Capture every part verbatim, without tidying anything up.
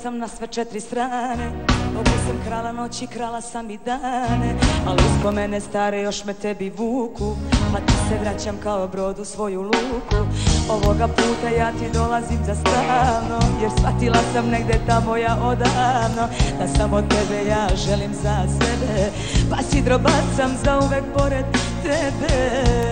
sam na sve četiri strane. Ovdje sam krala noći, krala sam i dane, ali uspomene stare još me tebi vuku, pa ti se vraćam kao brod u svoju luku. Ovoga puta ja ti dolazim za stalno, jer shvatila sam negde tamo ja odavno da samo tebe ja želim za sebe, pa sidro bacam zauvek pored tebe.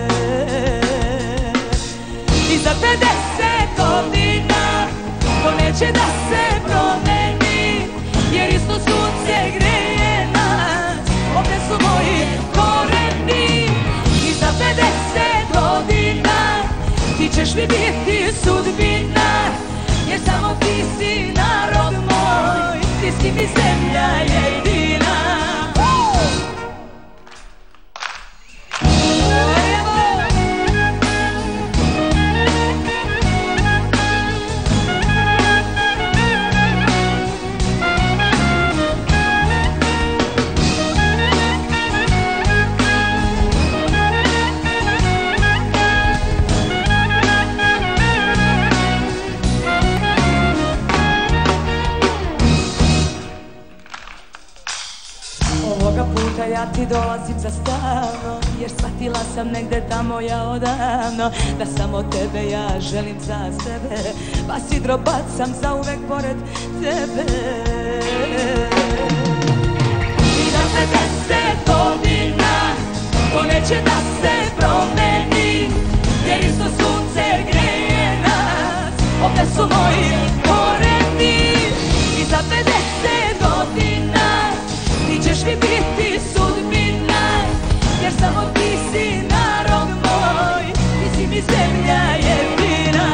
I za pedeset godina to neće da se promeni, jer isto sunce greje nas, ovdje su moji koreni. I za pedeset godina ti ćeš mi biti sudbina, jer samo ti si narod moj, ti si mi zemlja jedina. Ovoga puta ja ti dolazim za stalno, jer shvatila sam negde tamo ja odavno da samo tebe ja želim za sebe, pa sidro bacam zauvek pored tebe. I za pedeset godina to neće da se promeni, jer isto sunce greje nas, ovdje su moji koreni. I za pedeset godina ti ćeš mi biti sudbina, jer samo ti si narod moj, ti si mi zemlja jedina.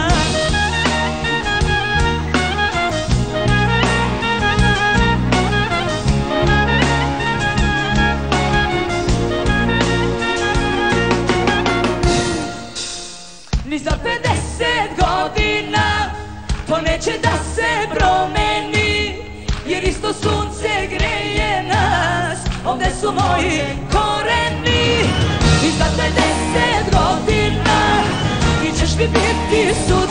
Ni za pedeset godina to neće da se promeni, jer isto sunce greje nas, ovdje su moji koreni. I za pedeset godina ti ćeš mi biti sudbina,